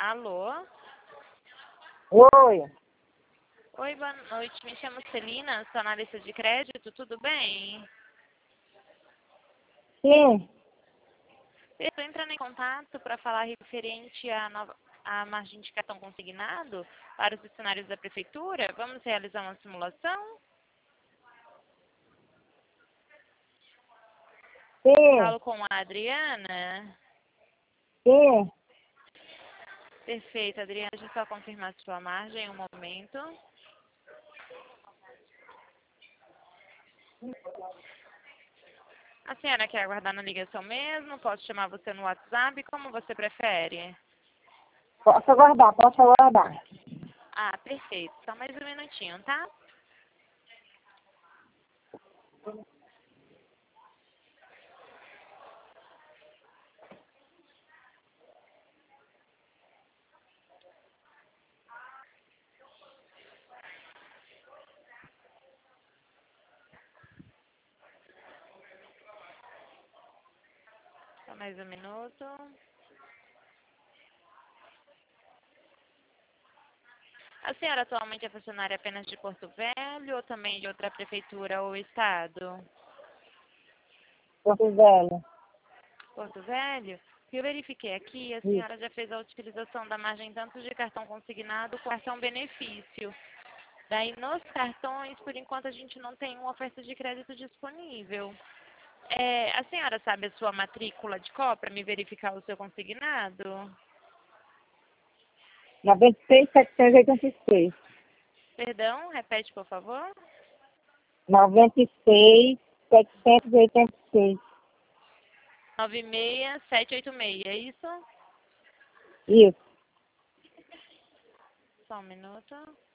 Alô? Oi. Oi, boa noite. Me chamo Celina, sou analista de crédito, tudo bem? Sim. Estou entrando em contato para falar referente à margem de cartão consignado para os funcionários da prefeitura. Vamos realizar uma simulação? Sim. Falo com a Adriana. Sim. Perfeito, Adriana. Deixa eu só confirmar sua margem, um momento. A senhora quer aguardar na ligação mesmo? Posso chamar você no WhatsApp? Como você prefere? Posso aguardar, posso aguardar. Ah, perfeito. Só mais um minutinho, tá? Só mais um minuto. A senhora atualmente é funcionária apenas de Porto Velho ou também de outra prefeitura ou estado? Porto Velho. Porto Velho? Eu verifiquei aqui, a Isso. senhora já fez a utilização da margem tanto de cartão consignado quanto cartão benefício. Daí, nos cartões, por enquanto, a gente não tem uma oferta de crédito disponível. A senhora sabe a sua matrícula de COP para me verificar o seu consignado? 96.786. Perdão, repete, por favor. 96.786. 96786, é isso? Isso. Só um minuto.